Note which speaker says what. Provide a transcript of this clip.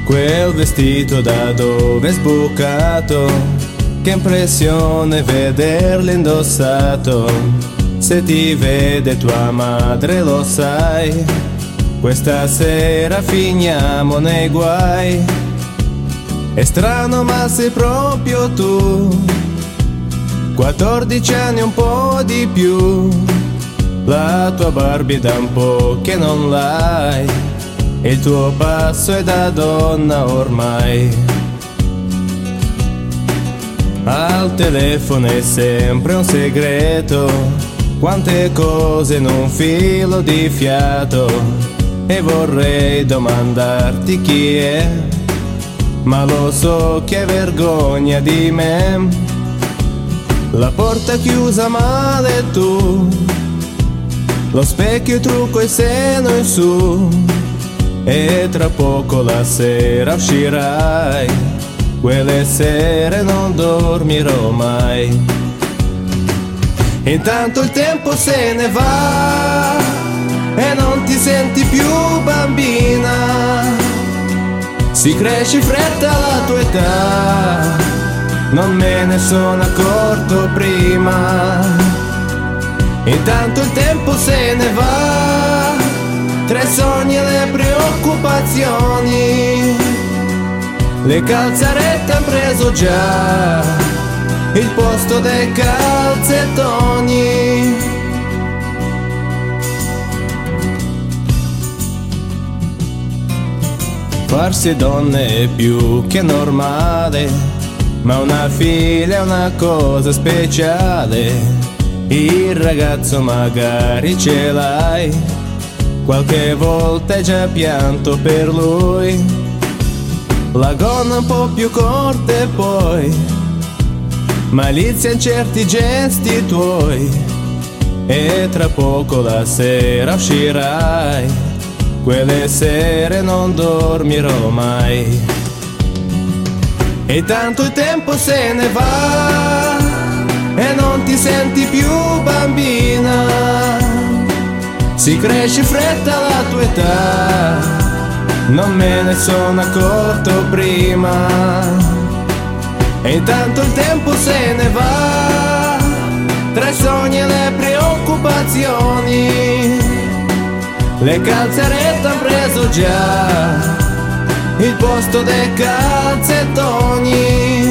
Speaker 1: Quel vestito da dove è sbucato, che impressione vederlo indossato. Se ti vede tua madre lo sai, questa sera finiamo nei guai. È strano ma sei proprio tu, 14 anni un po' di più. La tua Barbie da un po' che non l'hai, e il tuo passo è da donna ormai. Al telefono è sempre un segreto, quante cose in un filo di fiato. E vorrei domandarti chi è, ma lo so che vergogna di me. La porta chiusa male tu, lo specchio, il trucco e seno in su. E tra poco la sera uscirai, quelle sere non dormirò mai. Intanto il tempo se ne va e non ti senti più bambina. Si cresce in fretta la tua età, non me ne sono accorto prima. Intanto il tempo se ne va, tra i sogni e le preoccupazioni. Le calzarette han preso già il posto dei calzettoni. Farsi donne è più che normale, ma una figlia è una cosa speciale. Il ragazzo magari ce l'hai, qualche volta hai già pianto per lui. La gonna un po' più corta e poi malizia in certi gesti tuoi. E tra poco la sera uscirai, quelle sere non dormirò mai. E tanto il tempo se ne va e non ti senti più bambina. Si cresce in fretta la tua età, non me ne sono accorto prima. E intanto il tempo se ne va, tra i sogni e le preoccupazioni. Le calzarette han preso già il posto dei calzettoni.